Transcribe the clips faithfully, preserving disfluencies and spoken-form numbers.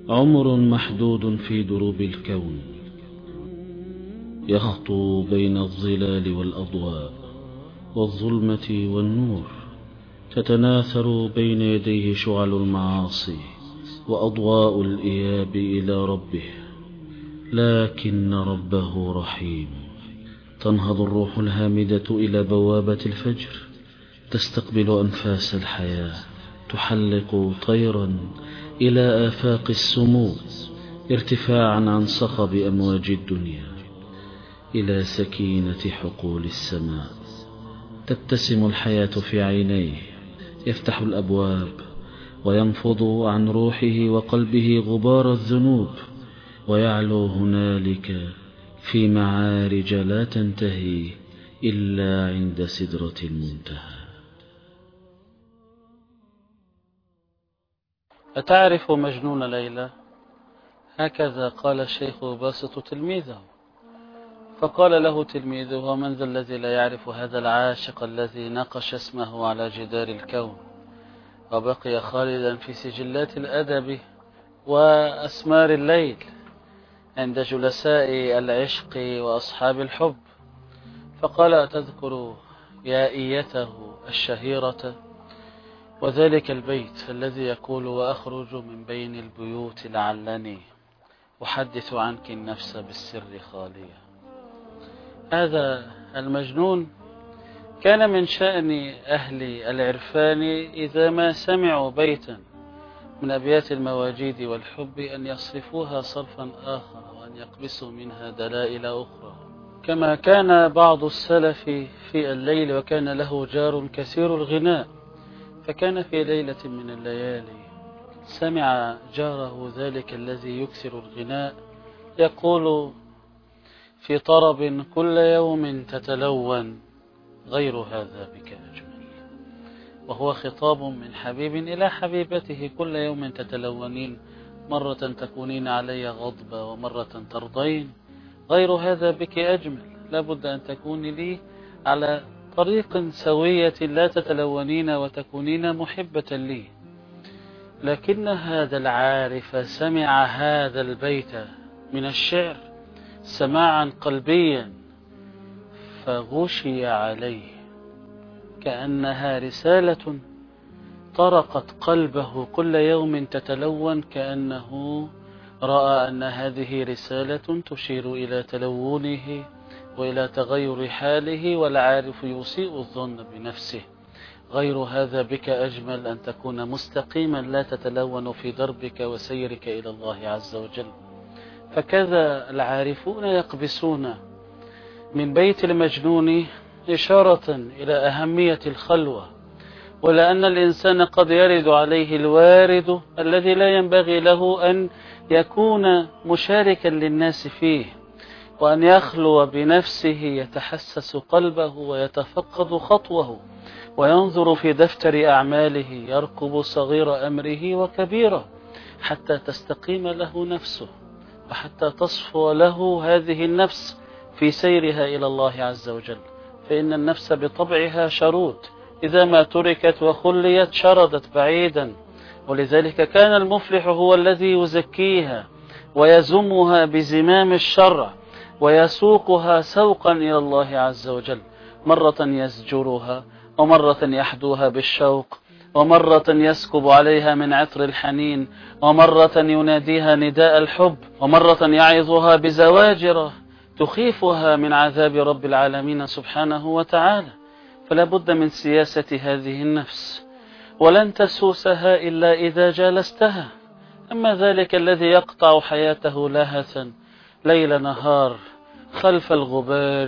عمر محدود في دروب الكون، يخطو بين الظلال والأضواء والظلمة والنور، تتناثر بين يديه شعل المعاصي وأضواء الإياب إلى ربه، لكن ربه رحيم. تنهض الروح الهامدة إلى بوابة الفجر، تستقبل أنفاس الحياة، تحلق طيرا إلى آفاق السمو، ارتفاعا عن صخب أمواج الدنيا إلى سكينة حقول السماء. تبتسم الحياة في عينيه، يفتح الأبواب وينفض عن روحه وقلبه غبار الذنوب، ويعلو هنالك في معارج لا تنتهي إلا عند سدرة المنتهى. أتعرف مجنون ليلى؟ هكذا قال الشيخ باسط تلميذه. فقال له تلميذه: ومن ذا الذي لا يعرف هذا العاشق الذي نقش اسمه على جدار الكون وبقي خالدا في سجلات الأدب وأسمار الليل عند جلساء العشق وأصحاب الحب. فقال: أتذكر يا إيته الشهيرة وذلك البيت الذي يقول: وأخرج من بين البيوت لعلني أحدث عنك النفس بالسر خالية. هذا المجنون كان من شأن أهل العرفان إذا ما سمعوا بيتا من أبيات المواجيد والحب أن يصرفوها صرفا آخر وأن يقبسوا منها دلائل أخرى. كما كان بعض السلف في الليل وكان له جار كثير الغناء، فكان في ليلة من الليالي سمع جاره ذلك الذي يكثر الغناء يقول في طرب: كل يوم تتلون غير هذا بك أجمل. وهو خطاب من حبيب إلى حبيبته: كل يوم تتلونين، مرة تكونين علي غضبة ومرة ترضين، غير هذا بك أجمل. لابد أن تكوني لي على طريق سوية لا تتلونين وتكونين محبة لي. لكن هذا العارف سمع هذا البيت من الشعر سماعا قلبيا فغشي عليه كأنها رسالة طرقت قلبه. كل يوم تتلون، كأنه رأى أن هذه رسالة تشير إلى تلونه وإلى تغير حاله، والعارف يسيء الظن بنفسه: غير هذا بك أجمل أن تكون مستقيما لا تتلون في دربك وسيرك إلى الله عز وجل. فكذا العارفون يقبسون من بيت المجنون إشارة إلى أهمية الخلوة، ولأن الإنسان قد يرد عليه الوارد الذي لا ينبغي له أن يكون مشاركا للناس فيه، وأن يخلو بنفسه يتحسس قلبه ويتفقد خطوه وينظر في دفتر أعماله، يركب صغير أمره وكبيره حتى تستقيم له نفسه وحتى تصفو له هذه النفس في سيرها إلى الله عز وجل. فإن النفس بطبعها شرود، إذا ما تركت وخليت شردت بعيدا، ولذلك كان المفلح هو الذي يزكيها ويزمها بزمام الشرع ويسوقها سوقا إلى الله عز وجل، مرة يزجرها ومرة يحدوها بالشوق، ومرة يسكب عليها من عطر الحنين، ومرة يناديها نداء الحب، ومرة يعظها بزواجر تخيفها من عذاب رب العالمين سبحانه وتعالى. فلا بد من سياسة هذه النفس، ولن تسوسها إلا إذا جالستها. أما ذلك الذي يقطع حياته لهثا ليل نهار خلف الغبار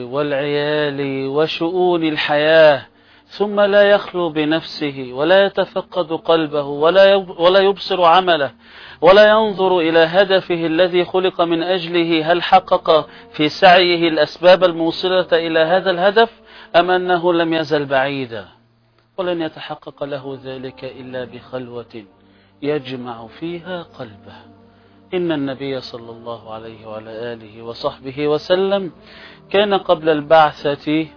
والعيال وشؤون الحياة، ثم لا يخلو بنفسه ولا يتفقد قلبه ولا يبصر عمله ولا ينظر إلى هدفه الذي خلق من أجله، هل حقق في سعيه الأسباب الموصلة إلى هذا الهدف أم أنه لم يزل بعيدا. ولن يتحقق له ذلك إلا بخلوة يجمع فيها قلبه. إن النبي صلى الله عليه وعلى آله وصحبه وسلم كان قبل البعثة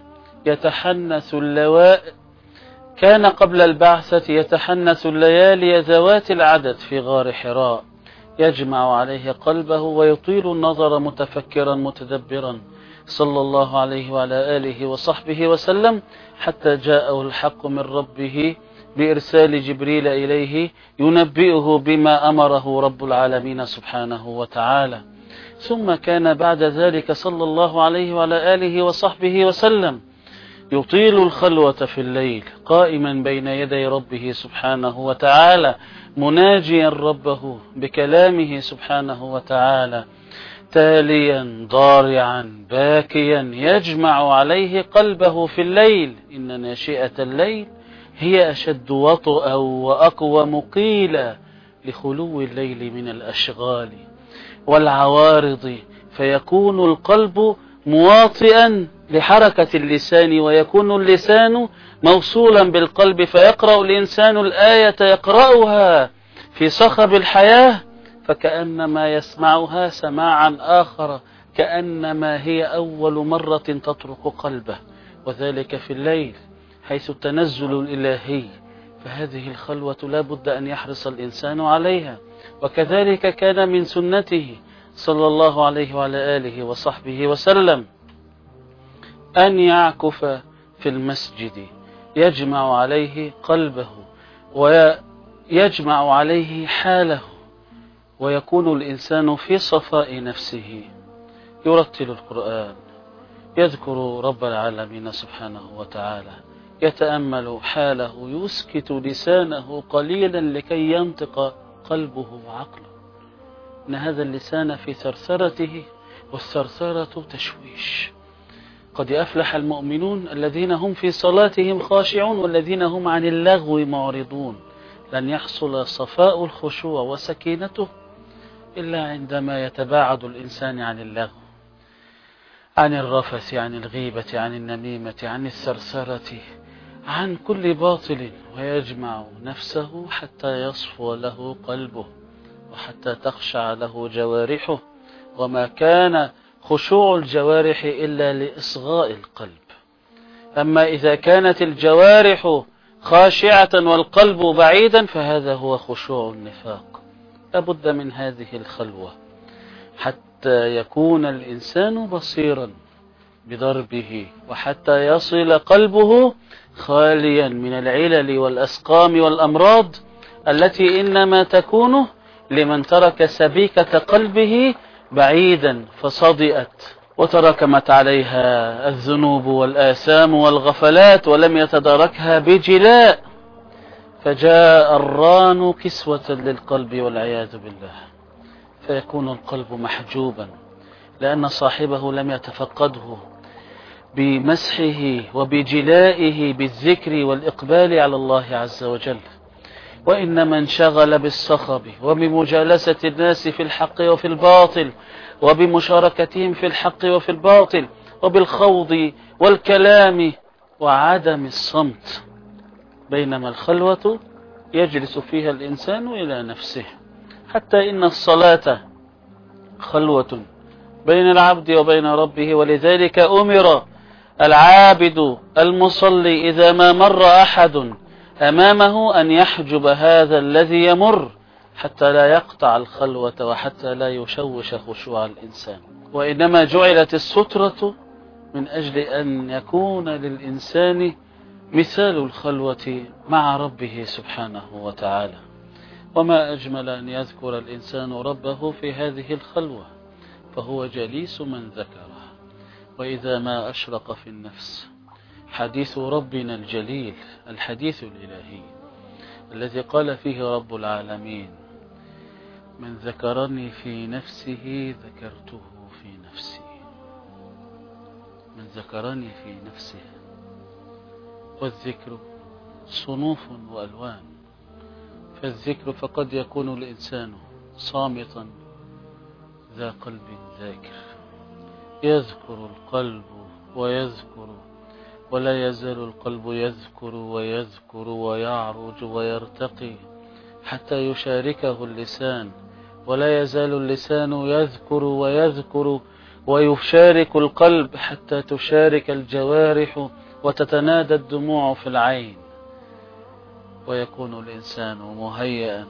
يتحنث اللواء كان قبل البعثة يتحنث الليالي ذوات العدد في غار حراء، يجمع عليه قلبه ويطيل النظر متفكرا متدبرا صلى الله عليه وعلى آله وصحبه وسلم، حتى جاءه الحق من ربه بإرسال جبريل إليه ينبئه بما أمره رب العالمين سبحانه وتعالى. ثم كان بعد ذلك صلى الله عليه وعلى آله وصحبه وسلم يطيل الخلوة في الليل قائما بين يدي ربه سبحانه وتعالى، مناجيا ربه بكلامه سبحانه وتعالى، تاليا ضارعا باكيا، يجمع عليه قلبه في الليل. إن ناشئة الليل هي أشد وطئا وأقوم قيلا لخلو الليل من الأشغال والعوارض، فيكون القلب مواطئا لحركة اللسان، ويكون اللسان موصولا بالقلب، فيقرأ الإنسان الآية يقرأها في صخب الحياة فكأنما يسمعها سماعا آخر، كأنما هي أول مرة تطرق قلبه، وذلك في الليل حيث التنزل الإلهي. فهذه الخلوة لا بد أن يحرص الإنسان عليها. وكذلك كان من سنته صلى الله عليه وعلى آله وصحبه وسلم أن يعكف في المسجد يجمع عليه قلبه ويجمع عليه حاله، ويكون الإنسان في صفاء نفسه، يرتل القرآن، يذكر رب العالمين سبحانه وتعالى، يتأمل حاله، يسكت لسانه قليلا لكي ينطق قلبه وعقله. إن هذا اللسان في ثرثرته، والثرثرة تشويش. قد أفلح المؤمنون الذين هم في صلاتهم خاشعون والذين هم عن اللغو معرضون. لن يحصل صفاء الخشوع وسكينته إلا عندما يتباعد الإنسان عن اللغو، عن الرفث، عن الغيبة، عن النميمة، عن الثرثرة، عن كل باطل، ويجمع نفسه حتى يصفو له قلبه وحتى تخشع له جوارحه. وما كان خشوع الجوارح إلا لإصغاء القلب. أما إذا كانت الجوارح خاشعة والقلب بعيدا فهذا هو خشوع النفاق. لابد من هذه الخلوة حتى يكون الإنسان بصيرا بضربه، وحتى يصل قلبه خاليا من العلل والأسقام والأمراض التي إنما تكون لمن ترك سبيكة قلبه بعيدا فصدئت وتراكمت عليها الذنوب والآثام والغفلات ولم يتداركها بجلاء، فجاء الران كسوة للقلب والعياذ بالله، فيكون القلب محجوبا لأن صاحبه لم يتفقده بمسحه وبجلائه بالذكر والإقبال على الله عز وجل، وإنما انشغل بالصخب وبمجالسة الناس في الحق وفي الباطل، وبمشاركتهم في الحق وفي الباطل، وبالخوض والكلام وعدم الصمت. بينما الخلوة يجلس فيها الإنسان إلى نفسه. حتى إن الصلاة خلوة بين العبد وبين ربه، ولذلك أمر العابد المصلي إذا ما مر أحد أمامه أن يحجب هذا الذي يمر حتى لا يقطع الخلوة وحتى لا يشوش خشوع الإنسان. وإنما جعلت السترة من أجل أن يكون للإنسان مثال الخلوة مع ربه سبحانه وتعالى. وما أجمل أن يذكر الإنسان ربه في هذه الخلوة، فهو جليس من ذكره. وإذا ما أشرق في النفس حديث ربنا الجليل، الحديث الإلهي الذي قال فيه رب العالمين: من ذكرني في نفسه ذكرته في نفسي. من ذكرني في نفسه. والذكر صنوف وألوان، فالذكر فقد يكون الإنسان صامتا ذا قلب ذاكر، يذكر القلب ويذكر، ولا يزال القلب يذكر ويذكر ويعرج ويرتقي حتى يشاركه اللسان، ولا يزال اللسان يذكر ويذكر ويشارك القلب حتى تشارك الجوارح وتتنادى الدموع في العين، ويكون الإنسان مهيئا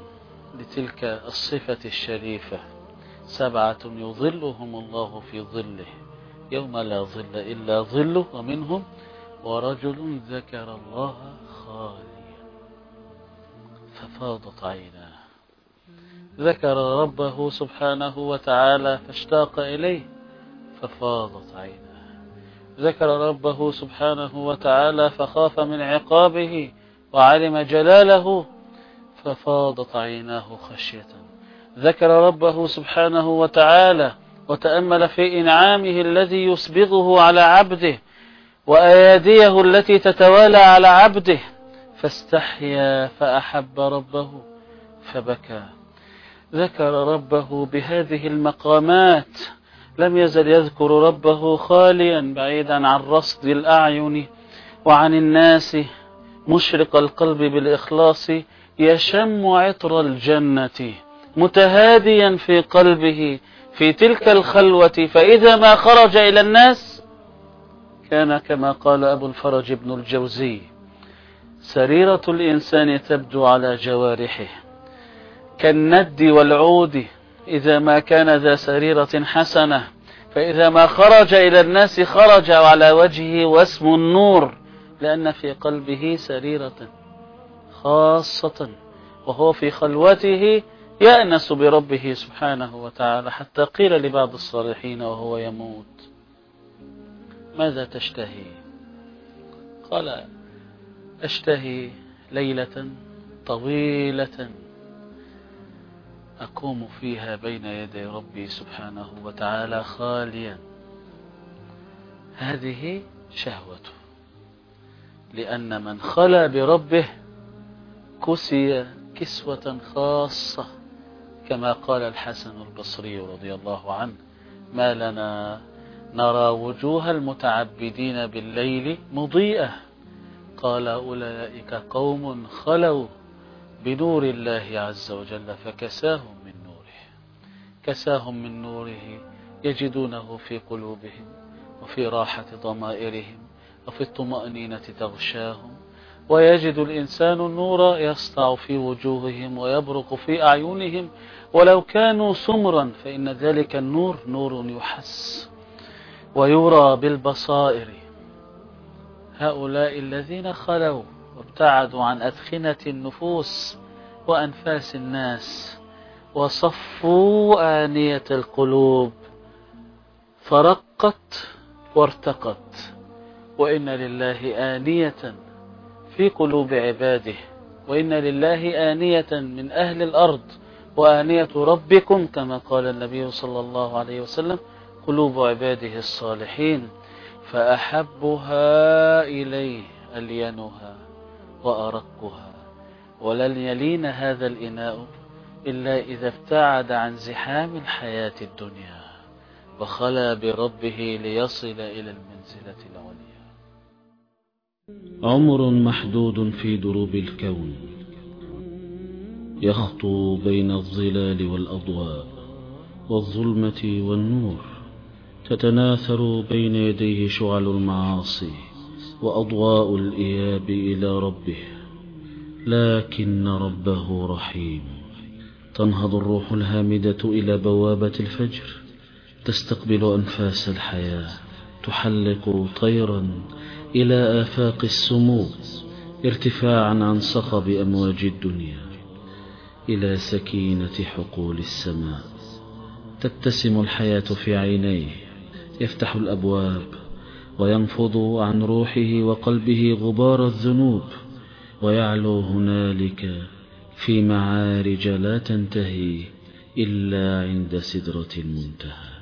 لتلك الصفة الشريفة: سبعة يظلهم الله في ظله يوم لا ظل إلا ظله، ومنهم ورجل ذكر الله خاليا ففاضت عيناه، ذكر ربه سبحانه وتعالى فاشتاق إليه ففاضت عيناه، ذكر ربه سبحانه وتعالى فخاف من عقابه وعلم جلاله ففاضت عيناه خشية، ذكر ربه سبحانه وتعالى وتأمل في إنعامه الذي يسبغه على عبده وأياديه التي تتوالى على عبده فاستحيا فأحب ربه فبكى، ذكر ربه بهذه المقامات، لم يزل يذكر ربه خاليا بعيدا عن رصد الأعين وعن الناس، مشرق القلب بالإخلاص، يشم عطر الجنة متهاديا في قلبه في تلك الخلوة، فإذا ما خرج إلى الناس كان كما قال أبو الفرج ابن الجوزي: سريرة الإنسان تبدو على جوارحه كالند والعود إذا ما كان ذا سريرة حسنة، فإذا ما خرج إلى الناس خرج على وجهه واسم النور، لأن في قلبه سريرة خاصة، وهو في خلوته يأنس بربه سبحانه وتعالى، حتى قيل لبعض الصالحين وهو يموت: ماذا تشتهي؟ قال: أشتهي ليلة طويلة أقوم فيها بين يدي ربي سبحانه وتعالى خاليا. هذه شهوته، لأن من خلا بربه كسي كسوة خاصة، كما قال الحسن البصري رضي الله عنه: ما لنا نرى وجوه المتعبدين بالليل مضيئة، قال: أولئك قوم خلوا بنور الله عز وجل فكساهم من نوره، كساهم من نوره يجدونه في قلوبهم وفي راحة ضمائرهم وفي الطمأنينة تغشاهم، ويجد الإنسان النور يسطع في وجوههم ويبرق في أعينهم، ولو كانوا سمرا فإن ذلك النور نور يحس ويرى بالبصائر. هؤلاء الذين خلوا وابتعدوا عن أدخنة النفوس وأنفاس الناس وصفوا آنية القلوب فرقت وارتقت، وإن لله آنية في قلوب عباده، وإن لله آنية من أهل الأرض، وآنية ربكم كما قال النبي صلى الله عليه وسلم: قلوب عباده الصالحين، فأحبها إليه ألينها وأرقها، ولن يلين هذا الإناء إلا إذا ابتعد عن زحام الحياة الدنيا وخلا بربه ليصل إلى المنزلة العليا. عمر محدود في دروب الكون يخطو بين الظلال والأضواء والظلمة والنور، تتناثر بين يديه شعل المعاصي وأضواء الإياب إلى ربه، لكن ربه رحيم. تنهض الروح الهامدة إلى بوابة الفجر، تستقبل أنفاس الحياة، تحلق طيرا إلى آفاق السمو، ارتفاعا عن صخب أمواج الدنيا إلى سكينة حقول السماء. تبتسم الحياة في عينيه، يفتح الأبواب وينفض عن روحه وقلبه غبار الذنوب، ويعلو هنالك في معارج لا تنتهي إلا عند سدرة المنتهى.